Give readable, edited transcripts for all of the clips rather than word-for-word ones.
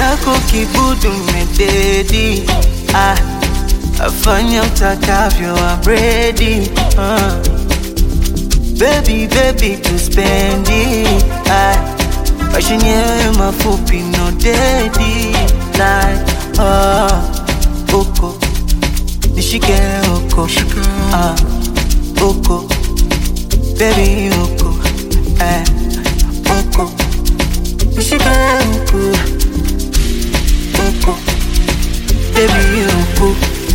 chako kibudu mededi. Afanya utakavyo I'm ready. Baby, baby to spend it. Maisha yenyewe mafupi no dedi. Like uko nishike uko uko baby uko uko nishike uko baby uko.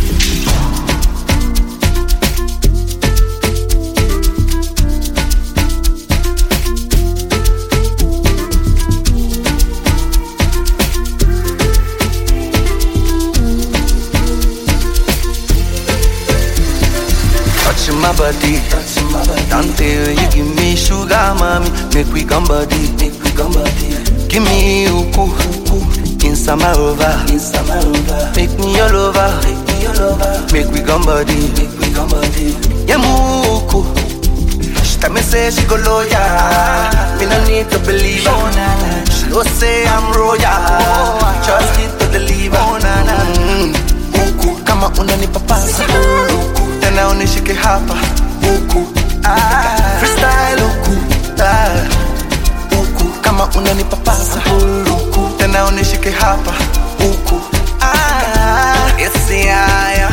Touching my body, until you give me sugar, mommy. Make we come body, Give me uku, inside my over, Make me your lover, Make we come body, Yeah, muku. She tell me say she go loyal, me no need to believe her. She don't say I'm royal, just need to deliver. Uku, kama unanipa pasa. Tena unishike hapa uku freestyle uku uku kama unanipa pasa uku tena unishike hapa uku yes yeah.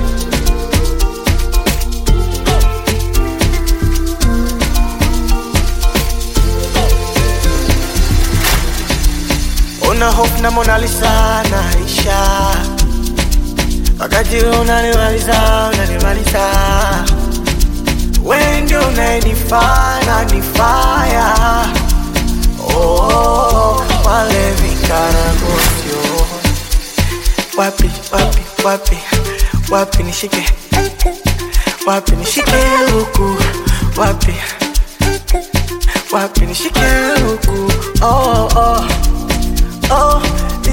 Una hope na Mona Lisa naisha. Wakati unanimaliza wewe ndio unanifanya nifaya. Oh, wale vikaragosio. Wapi nishike. Wapi nishike huku. Wapi nishike huku. Oh,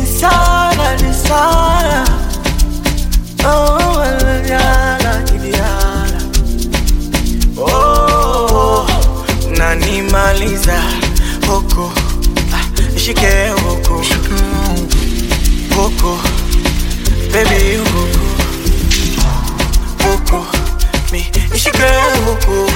insana. Oh, nanimaliza huku nishike huku baby huku mi nishike huku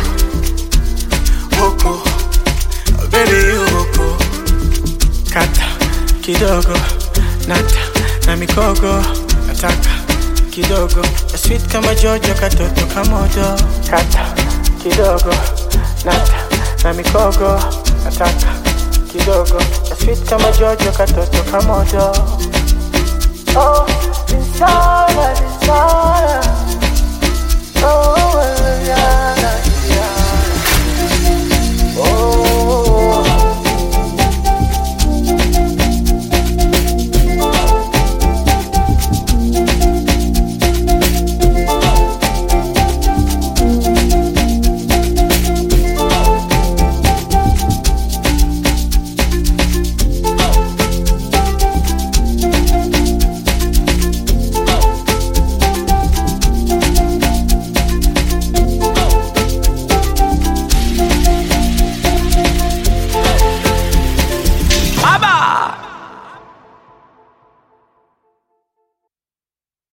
baby huku kata kidogo nata na mikogo nataka kidogo sweet kama Jojo katoto kamodo kata kidogo nata na mikogo nataka kidogo sweet kama Jojo katoto kamodo. Oh, insana. Oh, yeah. Abba!